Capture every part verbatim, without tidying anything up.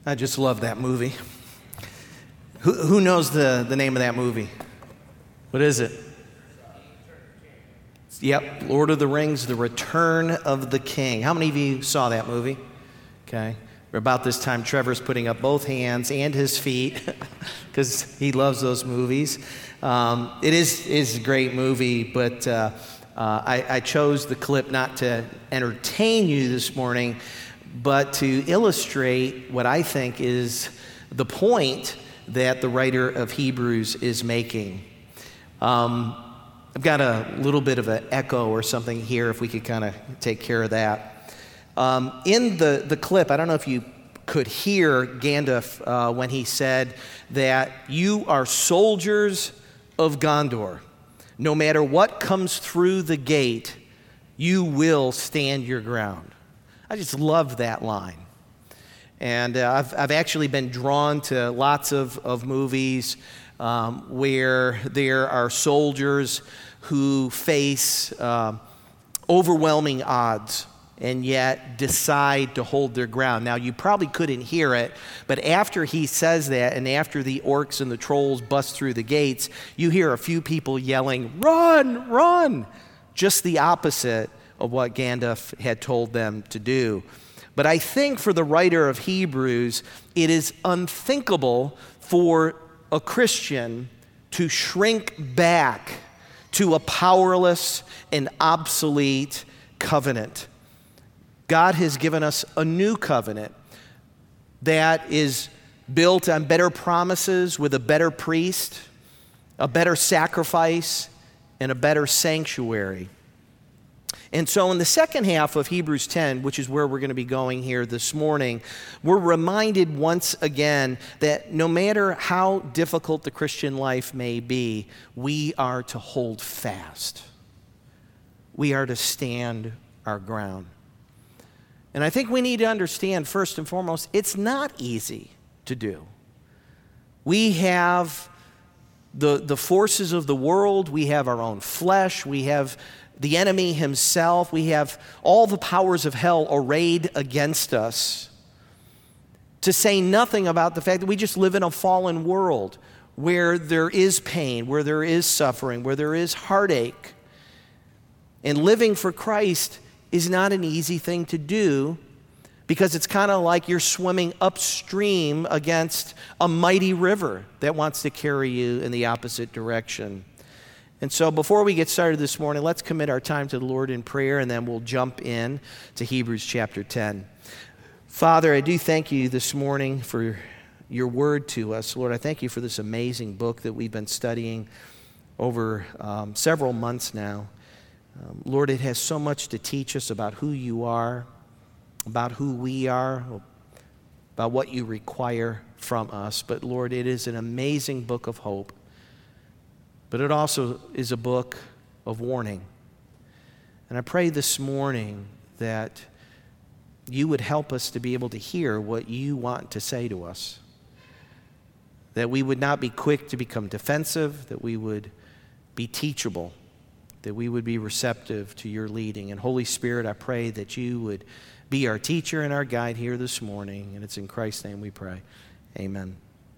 I just love that movie. Who, who knows the, the name of that movie? What is it? Yep, Lord of the Rings, The Return of the King. How many of you saw that movie? Okay. About this time, Trevor's putting up both hands and his feet because he loves those movies. Um, it is, is a great movie, but uh, uh, I, I chose the clip not to entertain you this morning, but to illustrate what I think is the point that the writer of Hebrews is making. Um, I've got a little bit of an echo or something here, if we could kind of take care of that. Um, in the, the clip, I don't know if you could hear Gandalf uh, when he said that you are soldiers of Gondor. No matter what comes through the gate, you will stand your ground. I just love that line. And uh, I've, I've actually been drawn to lots of, of movies um, where there are soldiers who face uh, overwhelming odds and yet decide to hold their ground. Now, you probably couldn't hear it, but after he says that and after the orcs and the trolls bust through the gates, you hear a few people yelling, "Run, run!" Just the opposite of what Gandalf had told them to do. But I think for the writer of Hebrews, it is unthinkable for a Christian to shrink back to a powerless and obsolete covenant. God has given us a new covenant that is built on better promises with a better priest, a better sacrifice, and a better sanctuary. And so in the second half of Hebrews ten, which is where we're going to be going here this morning, we're reminded once again that no matter how difficult the Christian life may be, we are to hold fast. We are to stand our ground. And I think we need to understand, first and foremost, it's not easy to do. We have the, the forces of the world, we have our own flesh, we have the enemy himself, we have all the powers of hell arrayed against us, to say nothing about the fact that we just live in a fallen world where there is pain, where there is suffering, where there is heartache. And living for Christ is not an easy thing to do, because it's kind of like you're swimming upstream against a mighty river that wants to carry you in the opposite direction. And so before we get started this morning, let's commit our time to the Lord in prayer, and then we'll jump in to Hebrews chapter ten. Father, I do thank you this morning for your word to us. Lord, I thank you for this amazing book that we've been studying over um, several months now. Um, Lord, it has so much to teach us about who you are, about who we are, about what you require from us. But Lord, it is an amazing book of hope. But it also is a book of warning. And I pray this morning that you would help us to be able to hear what you want to say to us. That we would not be quick to become defensive, that we would be teachable, that we would be receptive to your leading. And Holy Spirit, I pray that you would be our teacher and our guide here this morning. And it's in Christ's name we pray. Amen.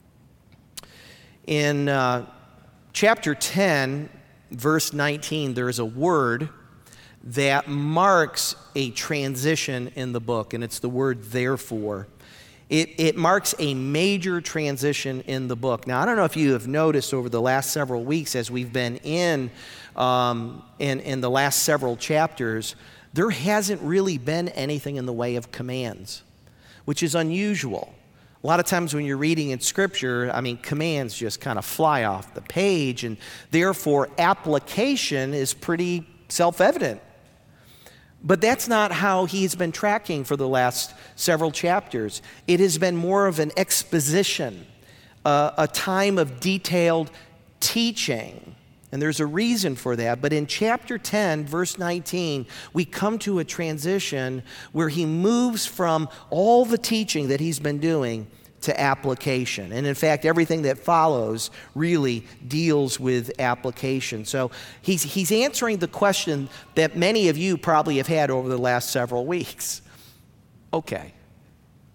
In uh, chapter ten, verse nineteen, there is a word that marks a transition in the book, and it's the word therefore. It, it marks a major transition in the book. Now, I don't know if you have noticed over the last several weeks as we've been in, um, in, in the last several chapters, there hasn't really been anything in the way of commands, which is unusual. A lot of times when you're reading in Scripture, I mean, commands just kind of fly off the page, and therefore application is pretty self-evident. But that's not how he's been tracking for the last several chapters. It has been more of an exposition, uh, a time of detailed teaching. And there's a reason for that. But in chapter ten, verse nineteen, we come to a transition where he moves from all the teaching that he's been doing to application. And in fact, everything that follows really deals with application. So he's, he's answering the question that many of you probably have had over the last several weeks. Okay,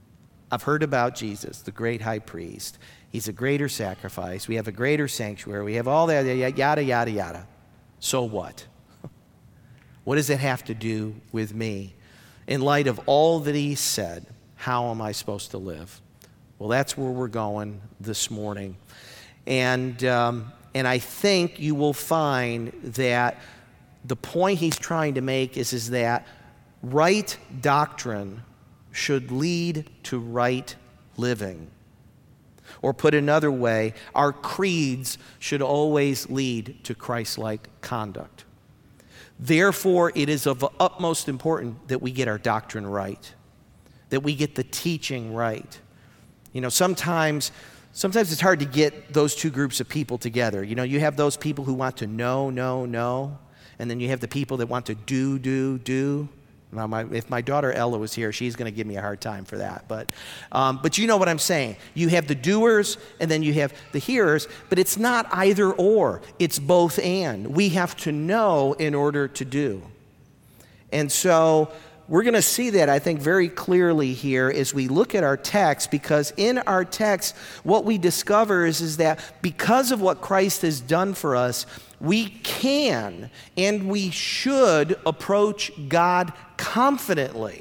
I've heard about Jesus, the great high priest. He's a greater sacrifice. We have a greater sanctuary. We have all that, yada, yada, yada. So what? What does it have to do with me? In light of all that he said, how am I supposed to live? Well, that's where we're going this morning. And, um, and I think you will find that the point he's trying to make is, is that right doctrine should lead to right living. Or put another way, our creeds should always lead to Christ-like conduct. Therefore, it is of utmost importance that we get our doctrine right, that we get the teaching right. You know, sometimes, sometimes it's hard to get those two groups of people together. You know, you have those people who want to know, know, know, and then you have the people that want to do, do, do. Now, my, if my daughter Ella was here, she's going to give me a hard time for that. But, um, but you know what I'm saying. You have the doers, and then you have the hearers, but it's not either or. It's both and. We have to know in order to do. And so we're going to see that, I think, very clearly here as we look at our text, because in our text, what we discover is, is that because of what Christ has done for us, we can and we should approach God confidently.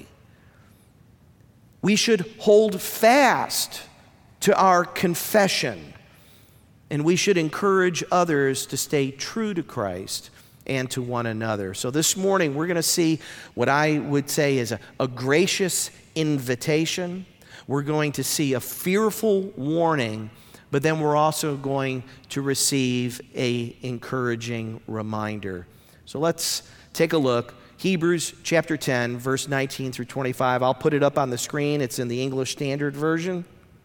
We should hold fast to our confession, and we should encourage others to stay true to Christ and to one another. So this morning we're going to see what I would say is a, a gracious invitation. We're going to see a fearful warning, but then we're also going to receive an encouraging reminder. So let's take a look. Hebrews chapter ten, verse nineteen through twenty-five. I'll put it up on the screen. It's in the English Standard Version.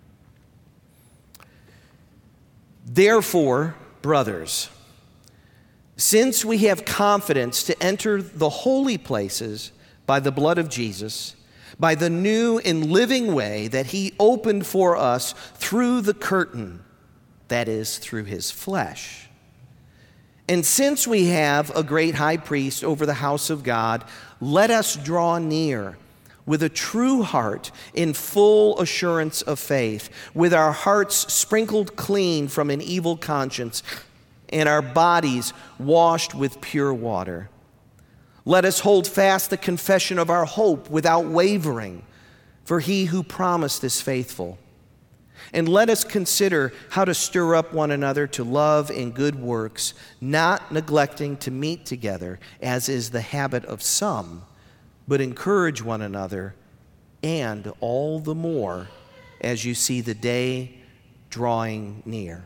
Therefore, brothers, since we have confidence to enter the holy places by the blood of Jesus, by the new and living way that he opened for us through the curtain, that is, through his flesh. And since we have a great high priest over the house of God, let us draw near with a true heart in full assurance of faith, with our hearts sprinkled clean from an evil conscience and our bodies washed with pure water. Let us hold fast the confession of our hope without wavering, for he who promised is faithful. And let us consider how to stir up one another to love and good works, not neglecting to meet together, as is the habit of some, but encourage one another, and all the more as you see the day drawing near.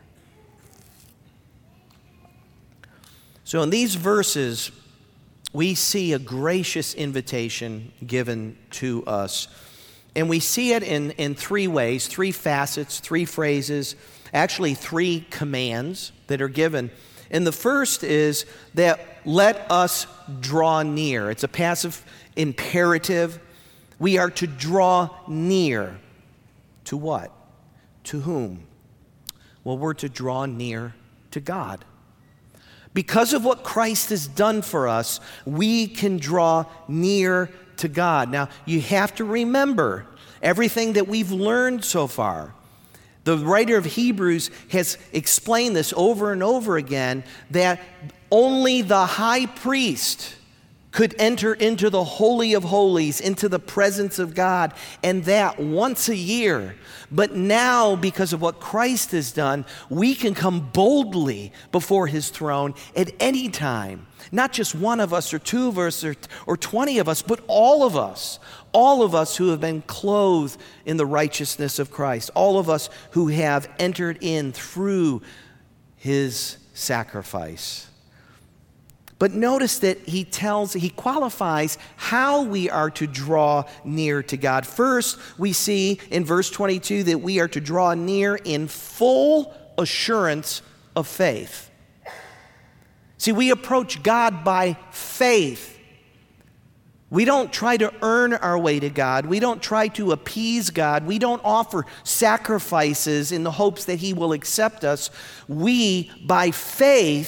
So in these verses, we see a gracious invitation given to us. And we see it in, in three ways, three facets, three phrases, actually three commands that are given. And the first is that let us draw near. It's a passive imperative. We are to draw near. To what? To whom? Well, we're to draw near to God. Because of what Christ has done for us, we can draw near to God. Now, you have to remember everything that we've learned so far. The writer of Hebrews has explained this over and over again, that only the high priest could enter into the Holy of Holies, into the presence of God, and that once a year. But now, because of what Christ has done, we can come boldly before his throne at any time. Not just one of us or two of us or, or twenty of us, but all of us. All of us who have been clothed in the righteousness of Christ. All of us who have entered in through his sacrifice. But notice that he tells, he qualifies how we are to draw near to God. First, we see in verse twenty-two that we are to draw near in full assurance of faith. See, we approach God by faith. We don't try to earn our way to God. We don't try to appease God. We don't offer sacrifices in the hopes that he will accept us. We, by faith,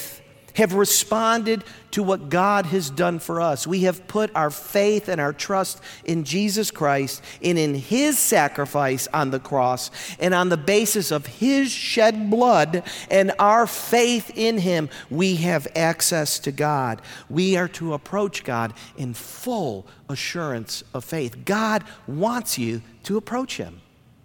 have responded to what God has done for us. We have put our faith and our trust in Jesus Christ and in his sacrifice on the cross, and on the basis of his shed blood and our faith in him, we have access to God. We are to approach God in full assurance of faith. God wants you to approach him.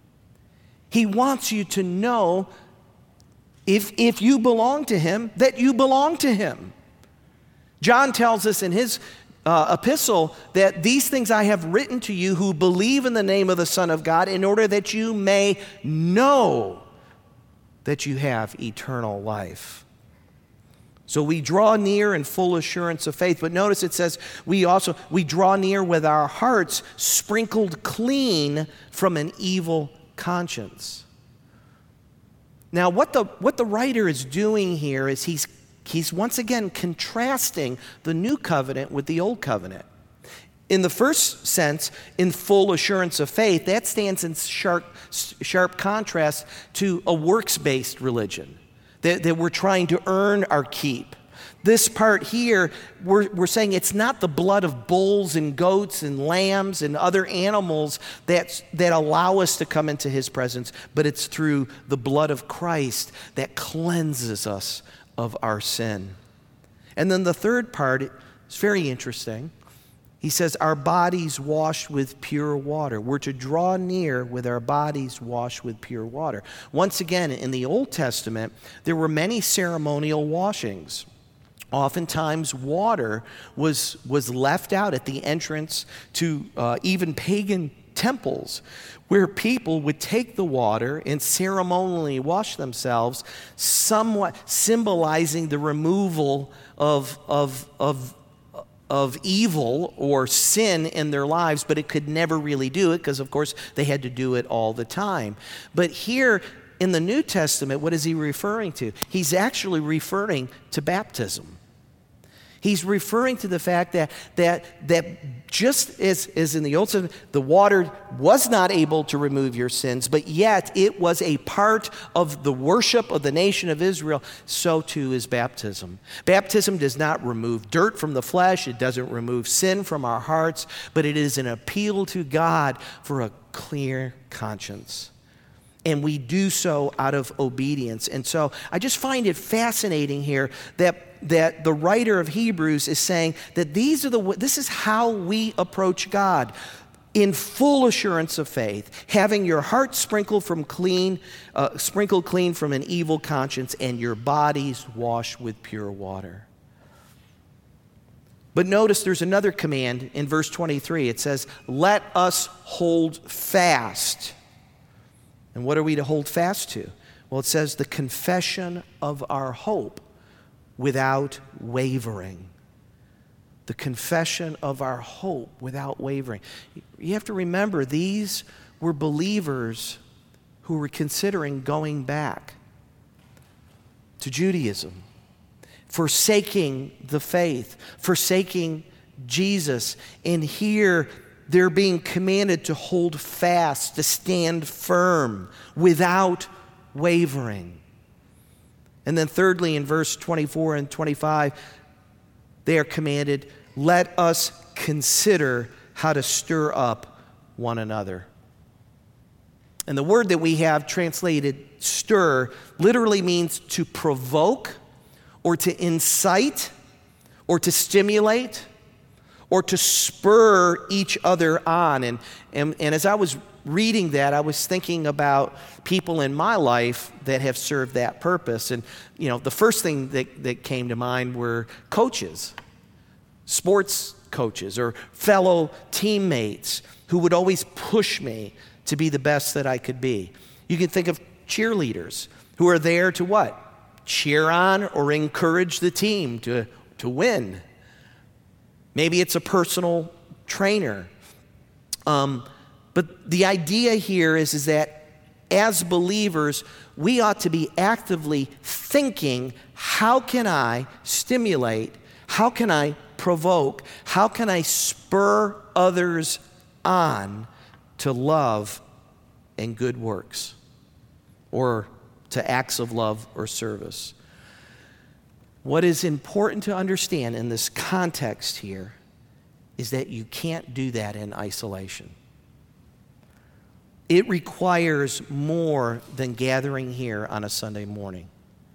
He wants you to know, if, if you belong to him, that you belong to him. John tells us in his uh, epistle that these things I have written to you who believe in the name of the Son of God, in order that you may know that you have eternal life. So we draw near in full assurance of faith. But notice it says we also, we draw near with our hearts sprinkled clean from an evil conscience. Now, what the, what the writer is doing here is he's, he's once again contrasting the new covenant with the old covenant. In the first sense, in full assurance of faith, that stands in sharp, sharp contrast to a works-based religion, that, that we're trying to earn our keep. This part here, we're, we're saying it's not the blood of bulls and goats and lambs and other animals that, that allow us to come into his presence, but it's through the blood of Christ that cleanses us of our sin. And then the third part is very interesting. He says, our bodies washed with pure water. We're to draw near with our bodies washed with pure water. Once again, in the Old Testament, there were many ceremonial washings. Oftentimes, water was, was left out at the entrance to uh, even pagan temples, where people would take the water and ceremonially wash themselves, somewhat symbolizing the removal of, of, of, of evil or sin in their lives, but it could never really do it because, of course, they had to do it all the time. But here in the New Testament, what is he referring to? He's actually referring to baptism. He's referring to the fact that, that, that just as, as in the Old Testament, the water was not able to remove your sins, but yet it was a part of the worship of the nation of Israel, so too is baptism. Baptism does not remove dirt from the flesh, it doesn't remove sin from our hearts, but it is an appeal to God for a clear conscience. And we do so out of obedience. And so I just find it fascinating here that, that the writer of Hebrews is saying that these are the this is how we approach God, in full assurance of faith, having your heart sprinkled from clean, uh, sprinkled clean from an evil conscience, and your bodies washed with pure water. But notice there's another command in verse twenty-three. It says, "Let us hold fast." And what are we to hold fast to? Well, it says the confession of our hope without wavering. The confession of our hope without wavering. You have to remember, these were believers who were considering going back to Judaism, forsaking the faith, forsaking Jesus. And here, they're being commanded to hold fast, to stand firm without wavering. And then thirdly, in verse twenty-four and twenty-five, they are commanded, let us consider how to stir up one another. And the word that we have translated stir literally means to provoke or to incite or to stimulate, or to spur each other on. And, and, and as I was reading that, I was thinking about people in my life that have served that purpose. And, you know, the first thing that, that came to mind were coaches, sports coaches, or fellow teammates who would always push me to be the best that I could be. You can think of cheerleaders who are there to what? Cheer on or encourage the team to, to win. Maybe it's a personal trainer. Um, but the idea here is, is that as believers, we ought to be actively thinking, how can I stimulate, how can I provoke, how can I spur others on to love and good works, or to acts of love or service. What is important to understand in this context here is that you can't do that in isolation. It requires more than gathering here on a Sunday morning.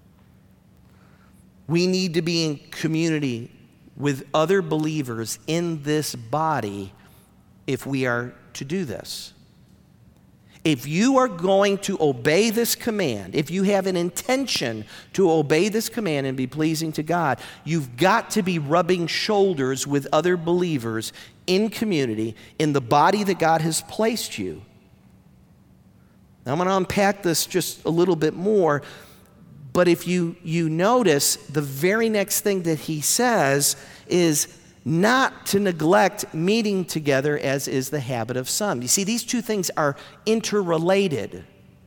We need to be in community with other believers in this body if we are to do this. If you are going to obey this command, if you have an intention to obey this command and be pleasing to God, you've got to be rubbing shoulders with other believers in community in the body that God has placed you. Now, I'm going to unpack this just a little bit more, but if you, you notice, the very next thing that he says is not to neglect meeting together as is the habit of some. You see, these two things are interrelated.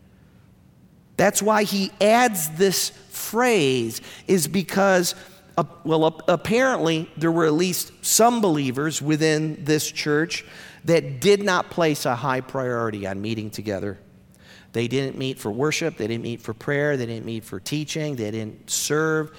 That's why he adds this phrase, is because, uh, well, uh, apparently there were at least some believers within this church that did not place a high priority on meeting together. They didn't meet for worship, they didn't meet for prayer, they didn't meet for teaching, they didn't serve.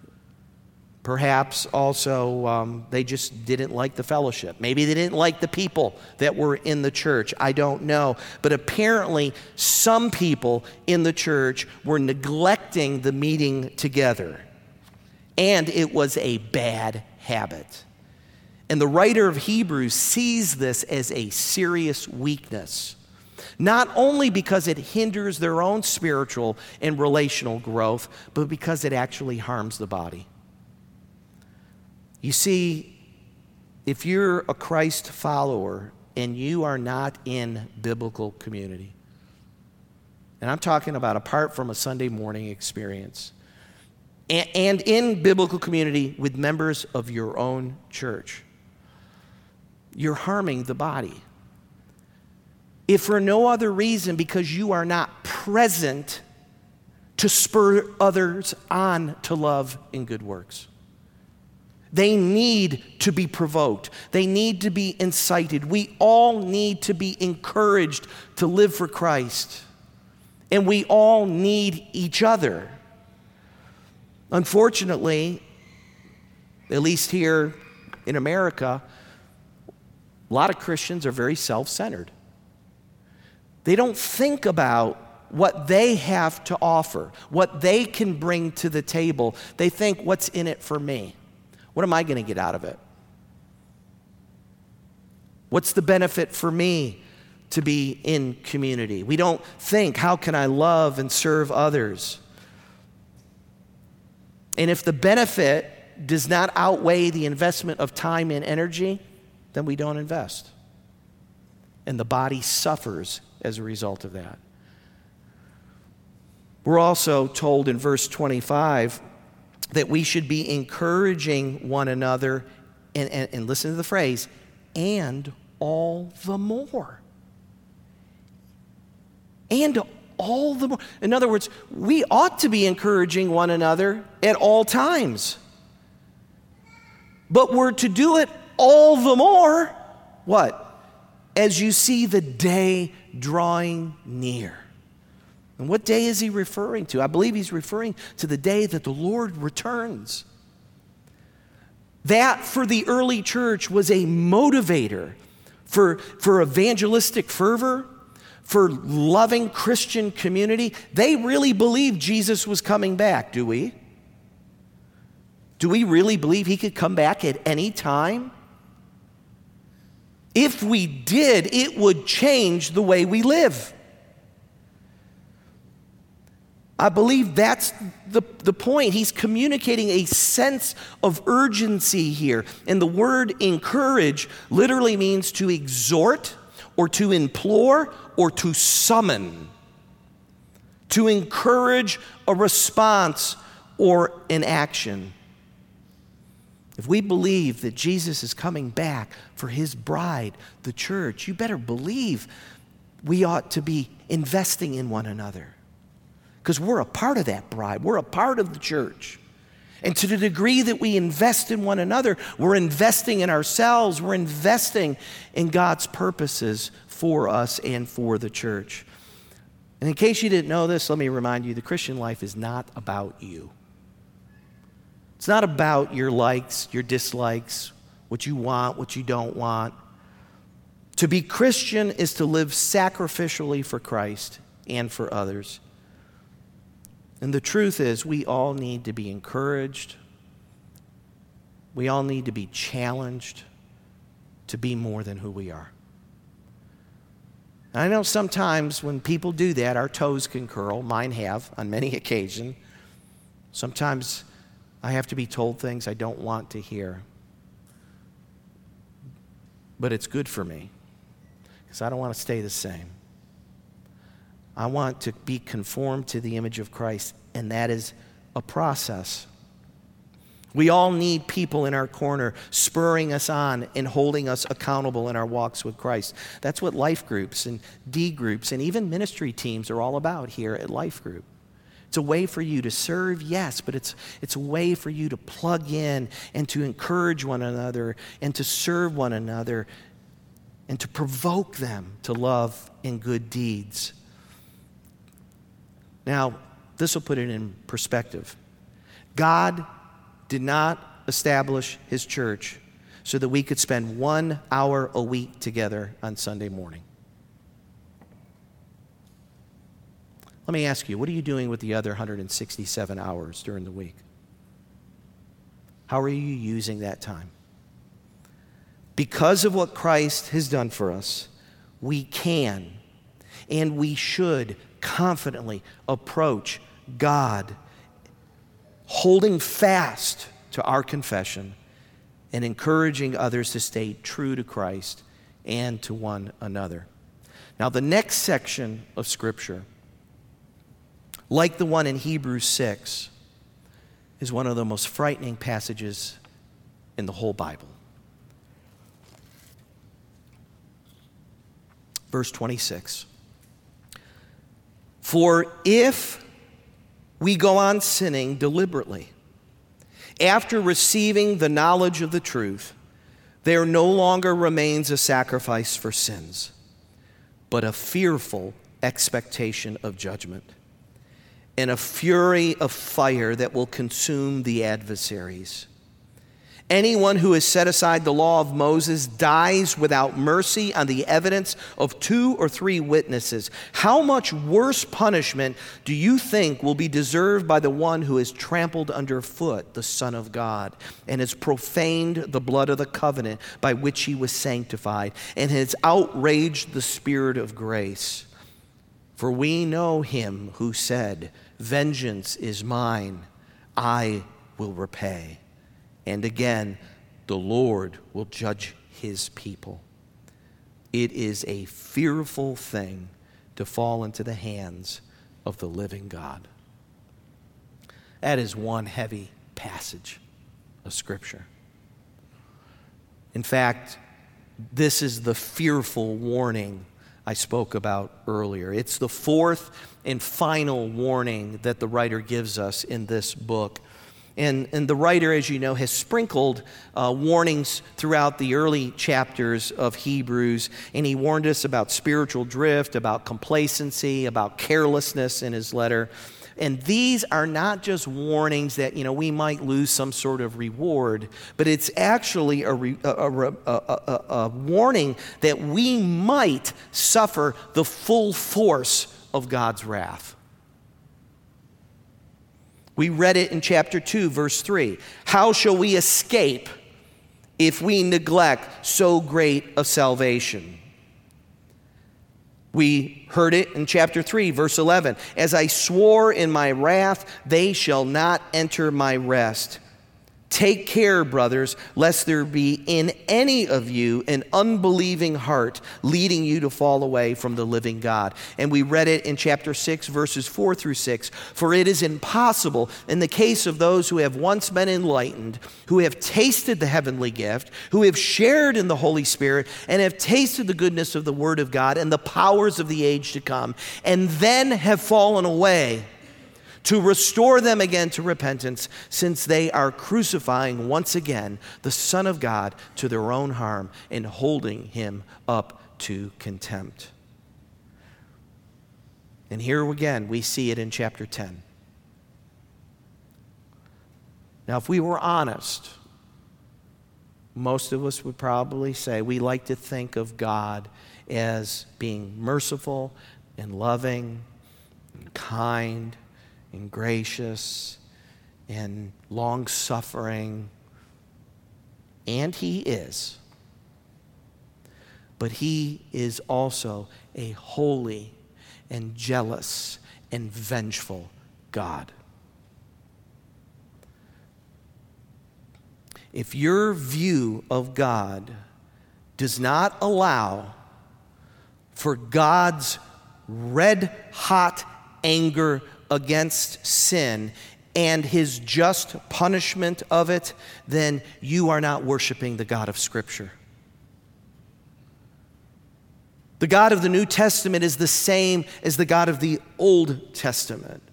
Perhaps also um, they just didn't like the fellowship. Maybe they didn't like the people that were in the church. I don't know. But apparently some people in the church were neglecting the meeting together. And it was a bad habit. And the writer of Hebrews sees this as a serious weakness. Not only because it hinders their own spiritual and relational growth, but because it actually harms the body. You see, if you're a Christ follower and you are not in biblical community, and I'm talking about apart from a Sunday morning experience, and, and in biblical community with members of your own church, you're harming the body. If for no other reason, because you are not present to spur others on to love and good works. They need to be provoked. They need to be incited. We all need to be encouraged to live for Christ. And we all need each other. Unfortunately, at least here in America, a lot of Christians are very self-centered. They don't think about what they have to offer, what they can bring to the table. They think, what's in it for me? What am I going to get out of it? What's the benefit for me to be in community? We don't think, how can I love and serve others? And if the benefit does not outweigh the investment of time and energy, then we don't invest. And the body suffers as a result of that. We're also told in verse twenty-five that we should be encouraging one another, and, and, and listen to the phrase, and all the more. And all the more. In other words, we ought to be encouraging one another at all times. But we're to do it all the more, what? As you see the day drawing near. And what day is he referring to? I believe he's referring to the day that the Lord returns. That, for the early church, was a motivator for, for evangelistic fervor, for loving Christian community. They really believed Jesus was coming back, do we? Do we really believe he could come back at any time? If we did, it would change the way we live. I believe that's the, the point. He's communicating a sense of urgency here. And the word encourage literally means to exhort or to implore or to summon. To encourage a response or an action. If we believe that Jesus is coming back for his bride, the church, you better believe we ought to be investing in one another. Because we're a part of that bride. We're a part of the church. And to the degree that we invest in one another, we're investing in ourselves. We're investing in God's purposes for us and for the church. And in case you didn't know this, let me remind you, the Christian life is not about you. It's not about your likes, your dislikes, what you want, what you don't want. To be Christian is to live sacrificially for Christ and for others. And the truth is, we all need to be encouraged. We all need to be challenged to be more than who we are. And I know sometimes when people do that, our toes can curl. Mine have on many occasions. Sometimes I have to be told things I don't want to hear. But it's good for me because I don't want to stay the same. I want to be conformed to the image of Christ, and that is a process. We all need people in our corner spurring us on and holding us accountable in our walks with Christ. That's what life groups and D groups and even ministry teams are all about here at Life Group. It's a way for you to serve, yes, but it's, it's a way for you to plug in and to encourage one another and to serve one another and to provoke them to love and good deeds. Now, this will put it in perspective. God did not establish his church so that we could spend one hour a week together on Sunday morning. Let me ask you, what are you doing with the other one hundred sixty-seven hours during the week? How are you using that time? Because of what Christ has done for us, we can and we should confidently approach God, holding fast to our confession and encouraging others to stay true to Christ and to one another. Now, the next section of Scripture, like the one in Hebrews six, is one of the most frightening passages in the whole Bible. Verse twenty-six. For if we go on sinning deliberately, after receiving the knowledge of the truth, there no longer remains a sacrifice for sins, but a fearful expectation of judgment and a fury of fire that will consume the adversaries. Anyone who has set aside the law of Moses dies without mercy on the evidence of two or three witnesses. How much worse punishment do you think will be deserved by the one who has trampled underfoot the Son of God and has profaned the blood of the covenant by which he was sanctified and has outraged the Spirit of grace? For we know him who said, "Vengeance is mine, I will repay." And again, the Lord will judge his people. It is a fearful thing to fall into the hands of the living God. That is one heavy passage of Scripture. In fact, this is the fearful warning I spoke about earlier. It's the fourth and final warning that the writer gives us in this book. And, and the writer, as you know, has sprinkled uh, warnings throughout the early chapters of Hebrews. And he warned us about spiritual drift, about complacency, about carelessness in his letter. And these are not just warnings that, you know, we might lose some sort of reward, but it's actually a, re, a, a, a, a, a warning that we might suffer the full force of God's wrath. We read it in chapter two, verse three. How shall we escape if we neglect so great a salvation? We heard it in chapter three, verse eleven. As I swore in my wrath, they shall not enter my rest. Take care, brothers, lest there be in any of you an unbelieving heart leading you to fall away from the living God. And we read it in chapter six, verses four through six. For it is impossible in the case of those who have once been enlightened, who have tasted the heavenly gift, who have shared in the Holy Spirit, and have tasted the goodness of the Word of God and the powers of the age to come, and then have fallen away, to restore them again to repentance, since they are crucifying once again the Son of God to their own harm and holding him up to contempt. And here again, we see it in chapter ten. Now, if we were honest, most of us would probably say we like to think of God as being merciful and loving and kind and gracious and long-suffering. And he is. But he is also a holy and jealous and vengeful God. If your view of God does not allow for God's red-hot anger against sin and his just punishment of it, then you are not worshiping the God of Scripture. The God of the New Testament is the same as the God of the Old Testament.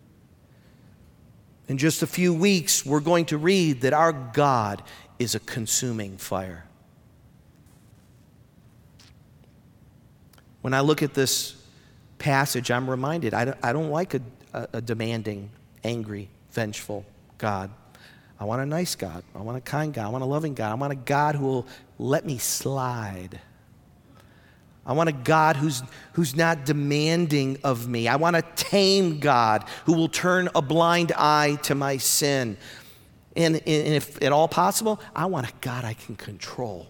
In just a few weeks, we're going to read that our God is a consuming fire. When I look at this passage, I'm reminded I don't, I don't like a, a, a demanding, angry, vengeful God. I want a nice God. I want a kind God. I want a loving God. I want a God who will let me slide. I want a God who's, who's not demanding of me. I want a tame God who will turn a blind eye to my sin. And, and if at all possible, I want a God I can control.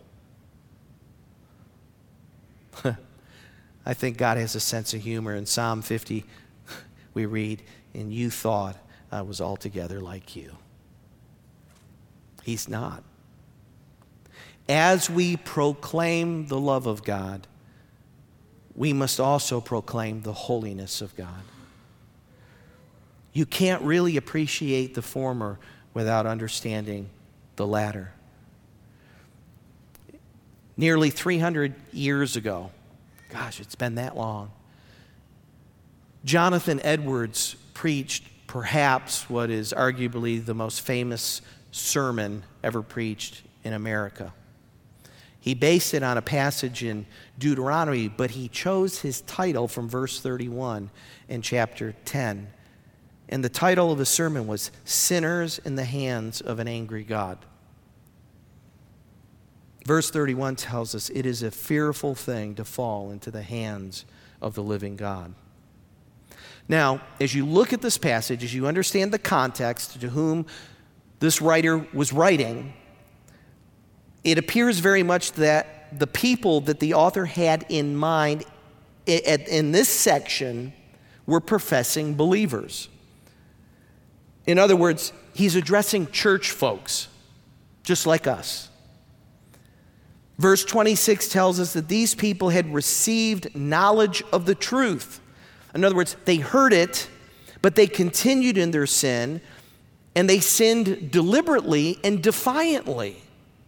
I think God has a sense of humor. In Psalm fifty, we read, "And you thought I was altogether like you." He's not. As we proclaim the love of God, we must also proclaim the holiness of God. You can't really appreciate the former without understanding the latter. Nearly three hundred years ago, gosh, it's been that long, Jonathan Edwards preached perhaps what is arguably the most famous sermon ever preached in America. He based it on a passage in Deuteronomy, but he chose his title from verse thirty-one in chapter ten. And the title of the sermon was "Sinners in the Hands of an Angry God." Verse thirty-one tells us it is a fearful thing to fall into the hands of the living God. Now, as you look at this passage, as you understand the context to whom this writer was writing, it appears very much that the people that the author had in mind in this section were professing believers. In other words, he's addressing church folks, just like us. Verse twenty-six tells us that these people had received knowledge of the truth. In other words, they heard it, but they continued in their sin, and they sinned deliberately and defiantly.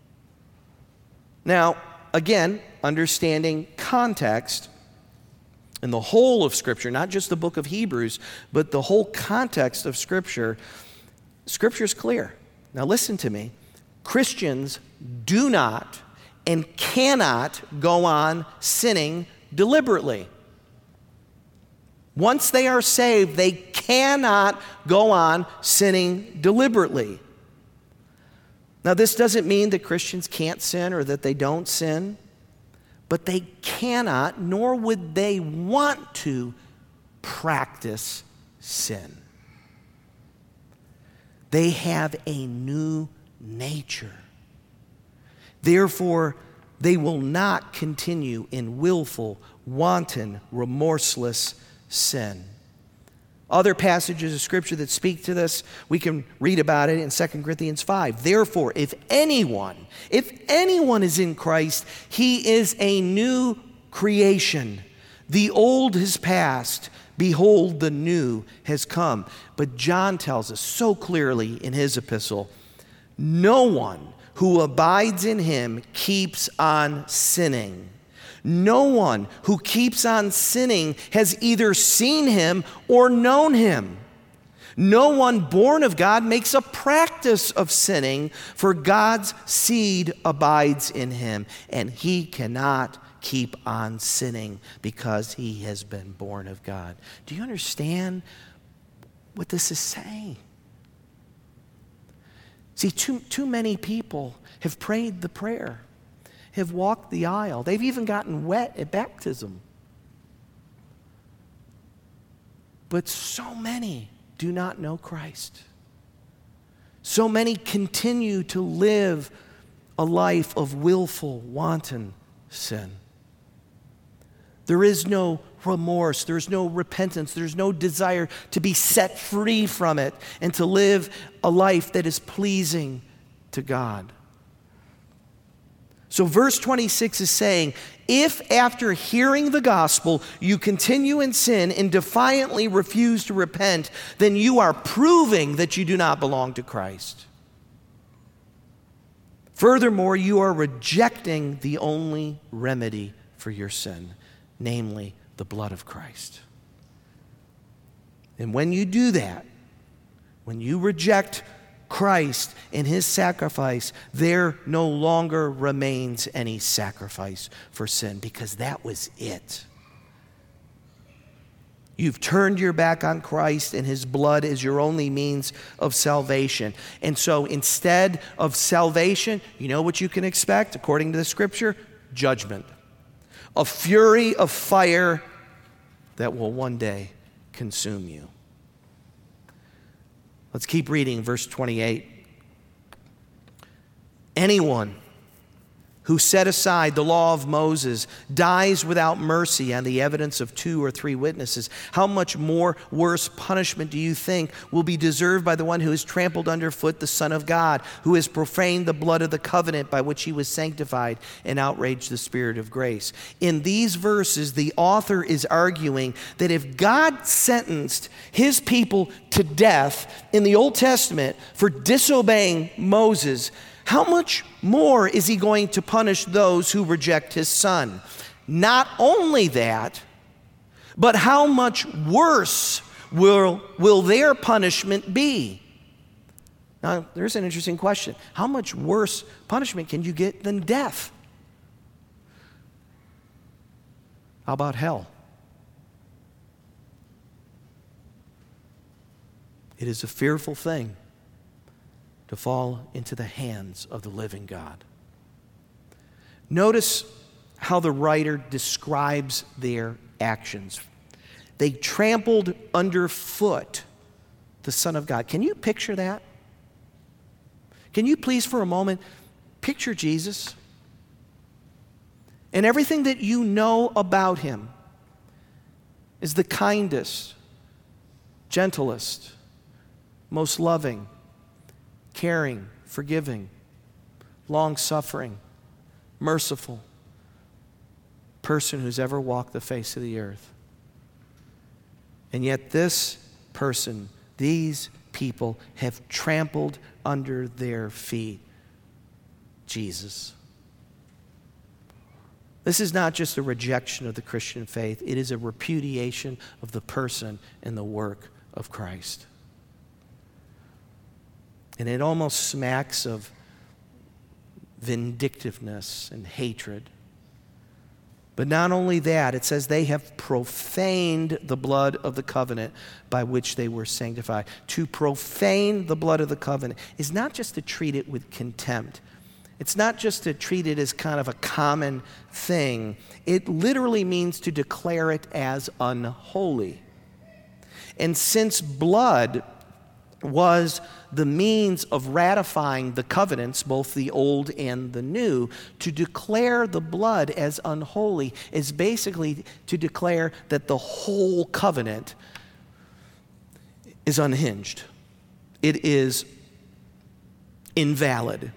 Now, again, understanding context and the whole of Scripture, not just the book of Hebrews, but the whole context of Scripture, Scripture is clear. Now listen to me. Christians do not and cannot go on sinning deliberately. Once they are saved, they cannot go on sinning deliberately. Now, this doesn't mean that Christians can't sin or that they don't sin, but they cannot, nor would they want to, practice sin. They have a new nature. Therefore, they will not continue in willful, wanton, remorseless sin. Other passages of Scripture that speak to this, we can read about it in Second Corinthians five. Therefore, if anyone, if anyone is in Christ, he is a new creation. The old has passed. Behold, the new has come. But John tells us so clearly in his epistle, no one who abides in him keeps on sinning. No one who keeps on sinning has either seen him or known him. No one born of God makes a practice of sinning, for God's seed abides in him, and he cannot keep on sinning because he has been born of God. Do you understand what this is saying? See, too, too many people have prayed the prayer, have walked the aisle. They've even gotten wet at baptism. But so many do not know Christ. So many continue to live a life of willful, wanton sin. There is no remorse, there's no repentance, there's no desire to be set free from it and to live a life that is pleasing to God. So verse twenty-six is saying, if after hearing the gospel you continue in sin and defiantly refuse to repent, then you are proving that you do not belong to Christ. Furthermore, you are rejecting the only remedy for your sin, namely the blood of Christ. And when you do that, when you reject Christ and his sacrifice, there no longer remains any sacrifice for sin, because that was it. You've turned your back on Christ, and his blood is your only means of salvation. And so instead of salvation, you know what you can expect according to the scripture? Judgment. A fury of fire that will one day consume you. Let's keep reading verse twenty-eight. Anyone who set aside the law of Moses dies without mercy on the evidence of two or three witnesses. How much more worse punishment do you think will be deserved by the one who has trampled underfoot the Son of God, who has profaned the blood of the covenant by which he was sanctified and outraged the Spirit of grace? In these verses, the author is arguing that if God sentenced his people to death in the Old Testament for disobeying Moses, how much more is he going to punish those who reject his Son? Not only that, but how much worse will, will their punishment be? Now, there's an interesting question. How much worse punishment can you get than death? How about hell? It is a fearful thing to fall into the hands of the living God. Notice how the writer describes their actions. They trampled underfoot the Son of God. Can you picture that? Can you please for a moment picture Jesus and everything that you know about him is the kindest, gentlest, most loving, caring, forgiving, long-suffering, merciful person who's ever walked the face of the earth. And yet this person, these people have trampled under their feet Jesus. This is not just a rejection of the Christian faith. It is a repudiation of the person and the work of Christ. And it almost smacks of vindictiveness and hatred. But not only that, it says they have profaned the blood of the covenant by which they were sanctified. To profane the blood of the covenant is not just to treat it with contempt. It's not just to treat it as kind of a common thing. It literally means to declare it as unholy. And since blood was the means of ratifying the covenants, both the old and the new, to declare the blood as unholy is basically to declare that the whole covenant is unhinged. It is invalid.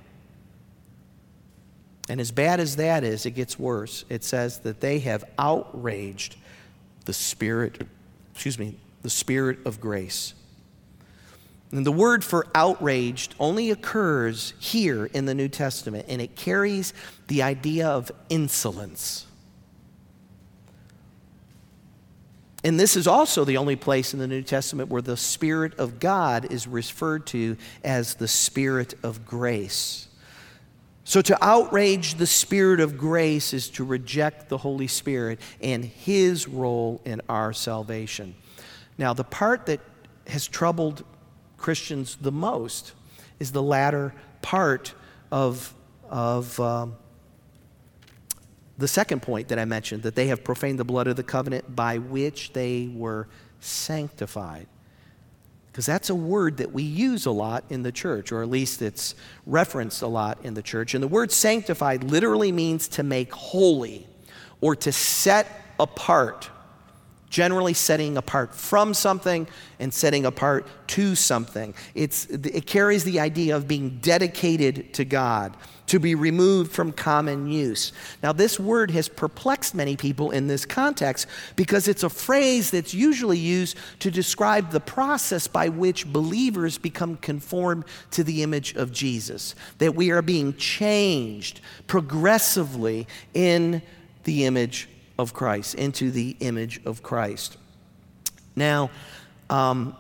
And as bad as that is, it gets worse. It says that they have outraged the Spirit, excuse me, the Spirit of grace. And the word for outraged only occurs here in the New Testament, and it carries the idea of insolence. And this is also the only place in the New Testament where the Spirit of God is referred to as the Spirit of grace. So to outrage the Spirit of grace is to reject the Holy Spirit and his role in our salvation. Now, the part that has troubled Christians the most is the latter part of, of um, the second point that I mentioned, that they have profaned the blood of the covenant by which they were sanctified. Because that's a word that we use a lot in the church, or at least it's referenced a lot in the church. And the word sanctified literally means to make holy or to set apart, generally setting apart from something and setting apart to something. It's, it carries the idea of being dedicated to God, to be removed from common use. Now, this word has perplexed many people in this context because it's a phrase that's usually used to describe the process by which believers become conformed to the image of Jesus, that we are being changed progressively in the image of Christ, into the image of Christ. Now, um,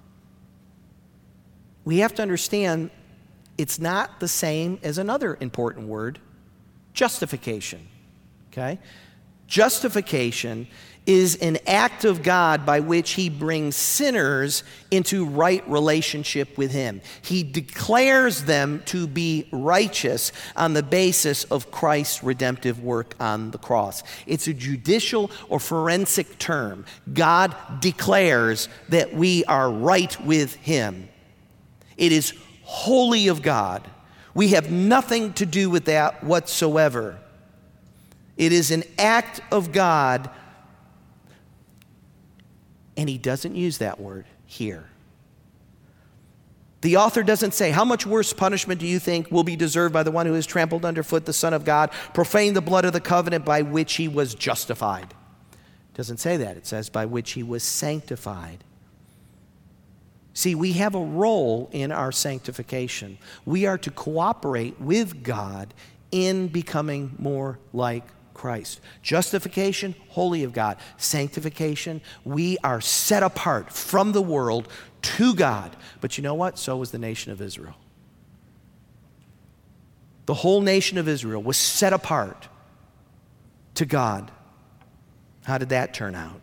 we have to understand it's not the same as another important word, justification, okay? Justification is an act of God by which he brings sinners into right relationship with him. He declares them to be righteous on the basis of Christ's redemptive work on the cross. It's a judicial or forensic term. God declares that we are right with him. It is holy of God. We have nothing to do with that whatsoever. It is an act of God, and he doesn't use that word here. The author doesn't say, how much worse punishment do you think will be deserved by the one who has trampled underfoot the Son of God, profaned the blood of the covenant by which he was justified? It doesn't say that. It says by which he was sanctified. See, we have a role in our sanctification. We are to cooperate with God in becoming more like Christ. Justification, holy of God. Sanctification, we are set apart from the world to God. But you know what? So was the nation of Israel. The whole nation of Israel was set apart to God. How did that turn out?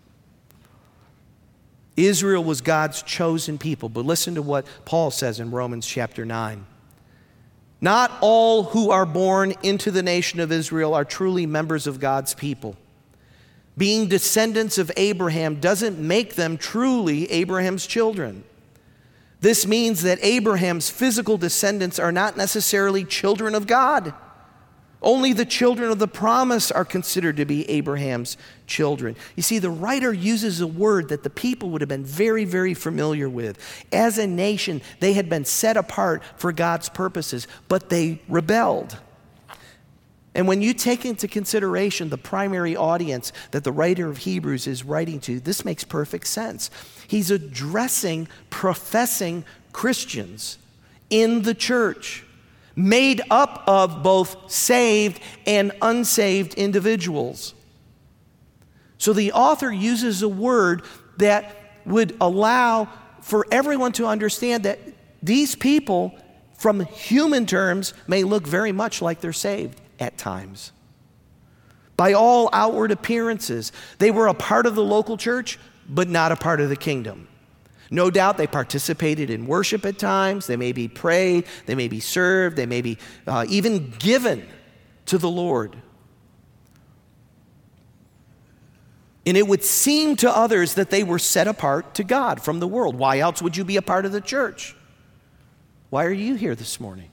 Israel was God's chosen people. But listen to what Paul says in Romans chapter nine. Not all who are born into the nation of Israel are truly members of God's people. Being descendants of Abraham doesn't make them truly Abraham's children. This means that Abraham's physical descendants are not necessarily children of God. Only the children of the promise are considered to be Abraham's children. You see, the writer uses a word that the people would have been very, very familiar with. As a nation, they had been set apart for God's purposes, but they rebelled. And when you take into consideration the primary audience that the writer of Hebrews is writing to, this makes perfect sense. He's addressing professing Christians in the church, made up of both saved and unsaved individuals. So the author uses a word that would allow for everyone to understand that these people, from human terms, may look very much like they're saved at times. By all outward appearances, they were a part of the local church, but not a part of the kingdom. No doubt they participated in worship at times. They may be prayed, they may be served, they may be uh, even given to the Lord. And it would seem to others that they were set apart to God from the world. Why else would you be a part of the church? Why are you here this morning?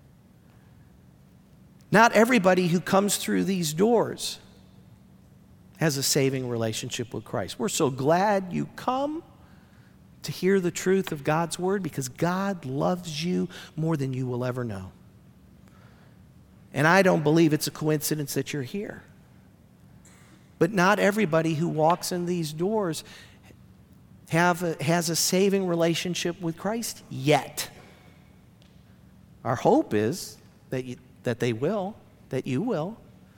Not everybody who comes through these doors has a saving relationship with Christ. We're so glad you come to hear the truth of God's word, because God loves you more than you will ever know. And I don't believe it's a coincidence that you're here. But not everybody who walks in these doors have a, has a saving relationship with Christ yet. Our hope is that you, that they will, that you will.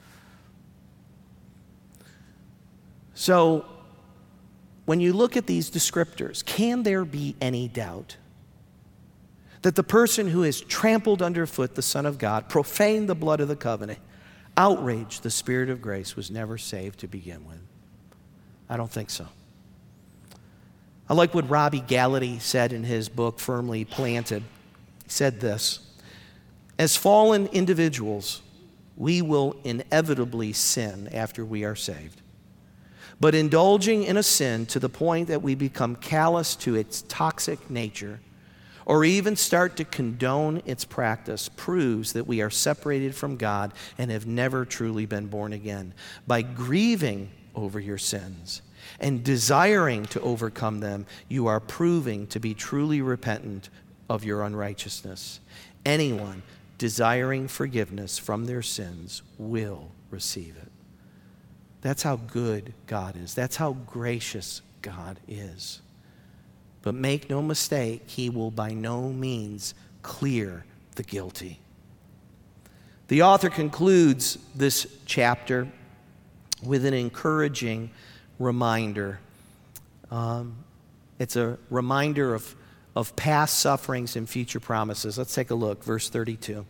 So, when you look at these descriptors, can there be any doubt that the person who has trampled underfoot the Son of God, profaned the blood of the covenant, outraged the Spirit of grace, was never saved to begin with? I don't think so. I like what Robbie Gallaty said in his book, Firmly Planted. He said this, as fallen individuals, we will inevitably sin after we are saved. But indulging in a sin to the point that we become callous to its toxic nature, or even start to condone its practice, proves that we are separated from God and have never truly been born again. By grieving over your sins and desiring to overcome them, you are proving to be truly repentant of your unrighteousness. Anyone desiring forgiveness from their sins will receive it. That's how good God is. That's how gracious God is. But make no mistake, he will by no means clear the guilty. The author concludes this chapter with an encouraging reminder. Um, it's a reminder of, of past sufferings and future promises. Let's take a look, verse thirty-two.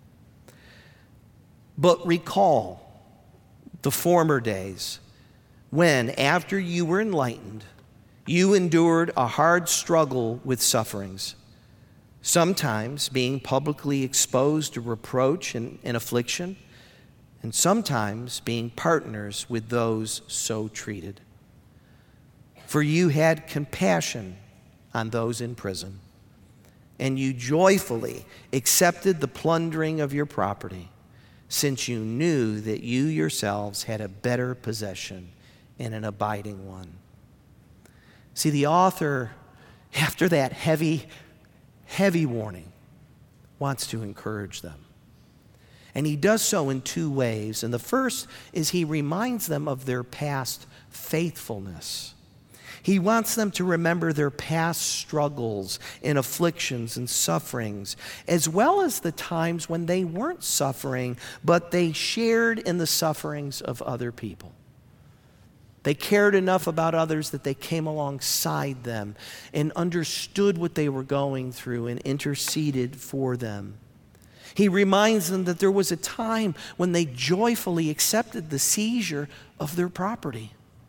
But recall the former days when, after you were enlightened, you endured a hard struggle with sufferings, sometimes being publicly exposed to reproach and, and affliction, and sometimes being partners with those so treated. For you had compassion on those in prison, and you joyfully accepted the plundering of your property, since you knew that you yourselves had a better possession and an abiding one. See, the author, after that heavy, heavy warning, wants to encourage them. And he does so in two ways. And the first is he reminds them of their past faithfulness. He wants them to remember their past struggles and afflictions and sufferings, as well as the times when they weren't suffering, but they shared in the sufferings of other people. They cared enough about others that they came alongside them and understood what they were going through and interceded for them. He reminds them that there was a time when they joyfully accepted the seizure of their property.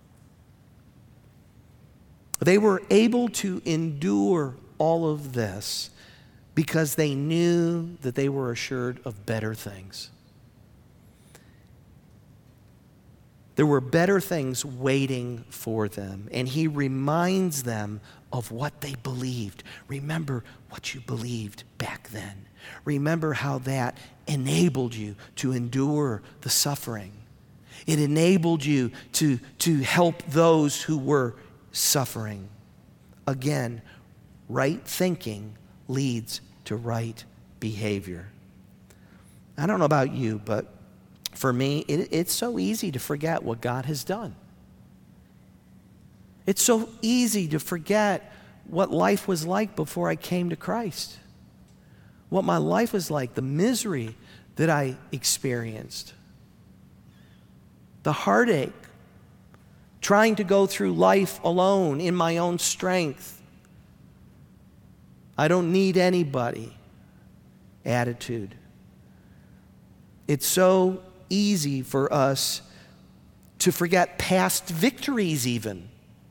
They were able to endure all of this because they knew that they were assured of better things. There were better things waiting for them, and he reminds them of what they believed. Remember what you believed back then. Remember how that enabled you to endure the suffering. It enabled you to, to help those who were suffering. Again, right thinking leads to right behavior. I don't know about you, but for me, it, it's so easy to forget what God has done. It's so easy to forget what life was like before I came to Christ. What my life was like, the misery that I experienced, the heartache, trying to go through life alone in my own strength. I don't need anybody attitude. It's so easy for us to forget past victories even.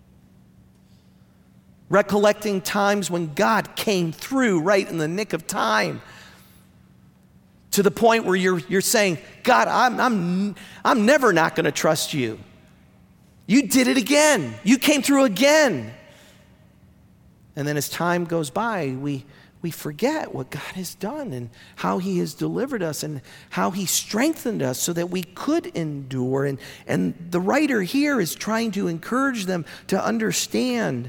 Recollecting times when God came through right in the nick of time, to the point where you're, you're saying, God, I'm, I'm, I'm never not going to trust you. You did it again. You came through again. And then as time goes by, we, we forget what God has done and how he has delivered us and how he strengthened us so that we could endure. And, and the writer here is trying to encourage them to understand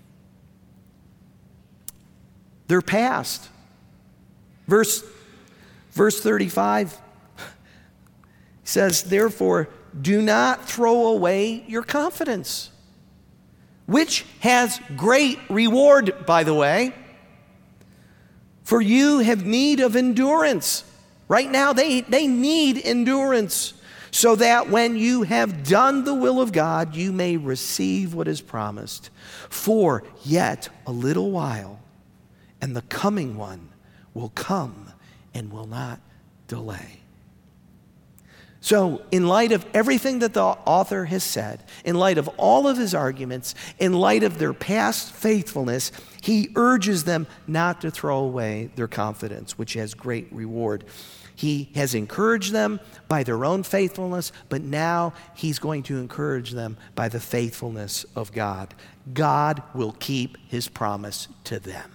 their past. Verse, verse thirty-five says, therefore, do not throw away your confidence, which has great reward, by the way. For you have need of endurance. Right now, they, they need endurance, so that when you have done the will of God, you may receive what is promised. For yet a little while, and the coming one will come and will not delay. So, in light of everything that the author has said, in light of all of his arguments, in light of their past faithfulness, he urges them not to throw away their confidence, which has great reward. He has encouraged them by their own faithfulness, but now he's going to encourage them by the faithfulness of God. God will keep his promise to them.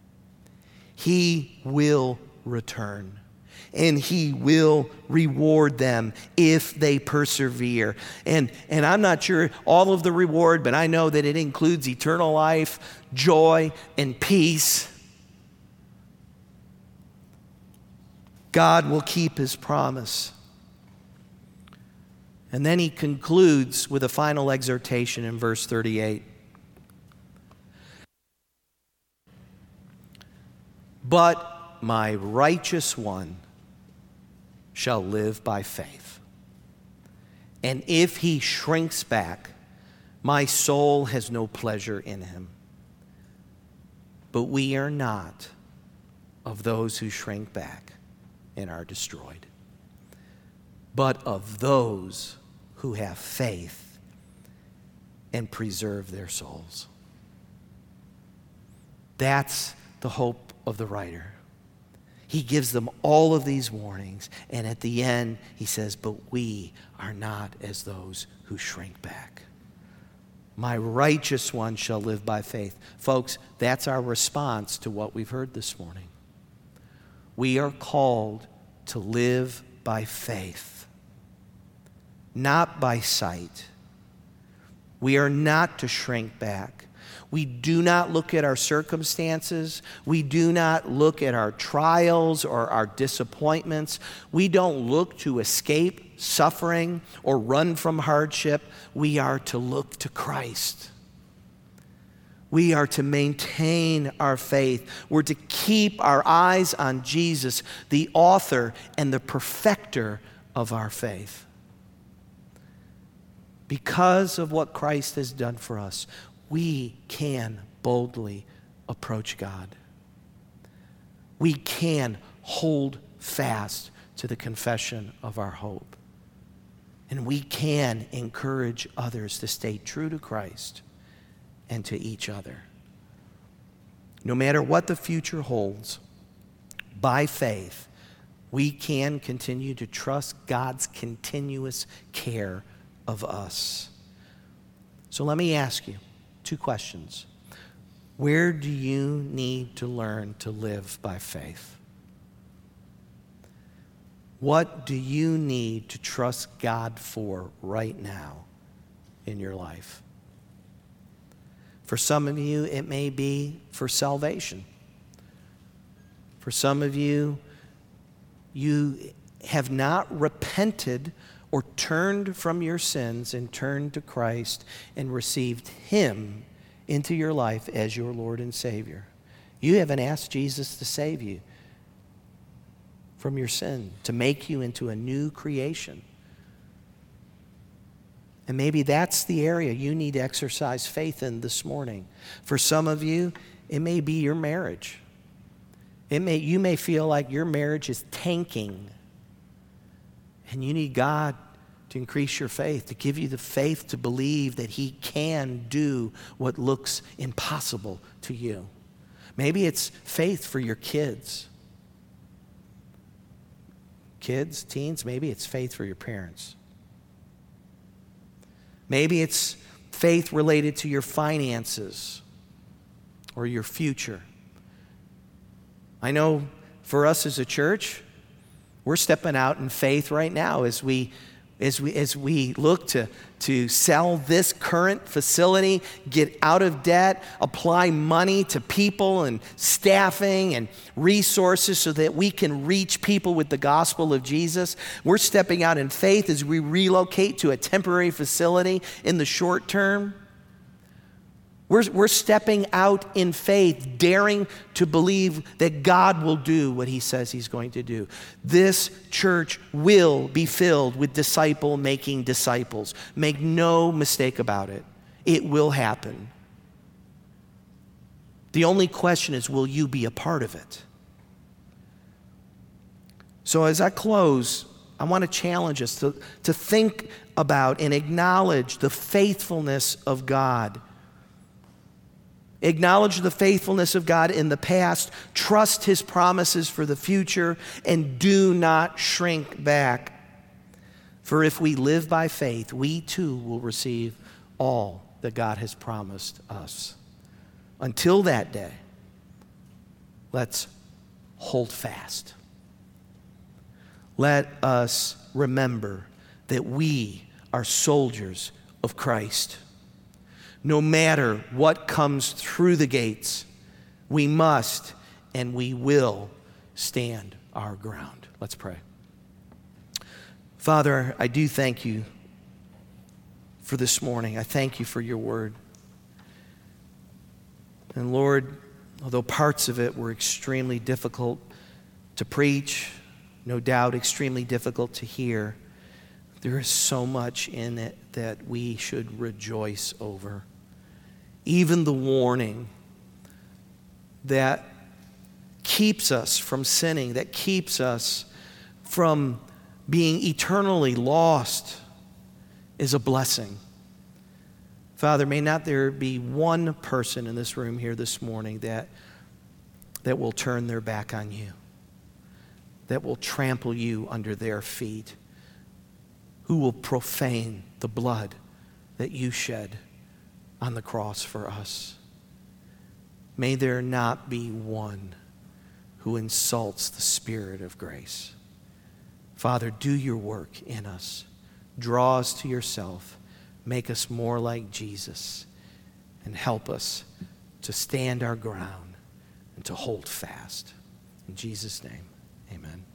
He will return. And he will reward them if they persevere. And, and I'm not sure all of the reward, but I know that it includes eternal life, joy, and peace. God will keep his promise. And then he concludes with a final exhortation in verse thirty-eight. But my righteous one shall live by faith. And if he shrinks back, my soul has no pleasure in him. But we are not of those who shrink back and are destroyed, but of those who have faith and preserve their souls. That's the hope of the writer. He gives them all of these warnings, and at the end, he says, but we are not as those who shrink back. My righteous one shall live by faith. Folks, that's our response to what we've heard this morning. We are called to live by faith, not by sight. We are not to shrink back. We do not look at our circumstances. We do not look at our trials or our disappointments. We don't look to escape suffering or run from hardship. We are to look to Christ. We are to maintain our faith. We're to keep our eyes on Jesus, the author and the perfecter of our faith. Because of what Christ has done for us, we can boldly approach God. We can hold fast to the confession of our hope. And we can encourage others to stay true to Christ and to each other. No matter what the future holds, by faith, we can continue to trust God's continuous care of us. So let me ask you two questions. Where do you need to learn to live by faith? What do you need to trust God for right now in your life? For some of you, it may be for salvation. For some of you, you have not repented or turned from your sins and turned to Christ and received him into your life as your Lord and Savior. You haven't asked Jesus to save you from your sin, to make you into a new creation. And maybe that's the area you need to exercise faith in this morning. For some of you, it may be your marriage. It may, you may feel like your marriage is tanking. And you need God to increase your faith, to give you the faith to believe that he can do what looks impossible to you. Maybe it's faith for your kids. Kids, teens, maybe it's faith for your parents. Maybe it's faith related to your finances or your future. I know for us as a church, we're stepping out in faith right now as we as we as we look to, to sell this current facility, get out of debt, apply money to people and staffing and resources so that we can reach people with the gospel of Jesus. We're stepping out in faith as we relocate to a temporary facility in the short term. We're, we're stepping out in faith, daring to believe that God will do what he says he's going to do. This church will be filled with disciple-making disciples. Make no mistake about it. It will happen. The only question is, will you be a part of it? So as I close, I want to challenge us to, to think about and acknowledge the faithfulness of God. Acknowledge the faithfulness of God in the past, trust his promises for the future, and do not shrink back. For if we live by faith, we too will receive all that God has promised us. Until that day, let's hold fast. Let us remember that we are soldiers of Christ. No matter what comes through the gates, we must and we will stand our ground. Let's pray. Father, I do thank you for this morning. I thank you for your word. And Lord, although parts of it were extremely difficult to preach, no doubt extremely difficult to hear, there is so much in it that we should rejoice over. Even the warning that keeps us from sinning, that keeps us from being eternally lost, is a blessing. Father, may not there be one person in this room here this morning that, that will turn their back on you, that will trample you under their feet, who will profane the blood that you shed on the cross for us. May there not be one who insults the Spirit of grace. Father, do your work in us. Draw us to yourself. Make us more like Jesus. And help us to stand our ground and to hold fast. In Jesus' name, amen.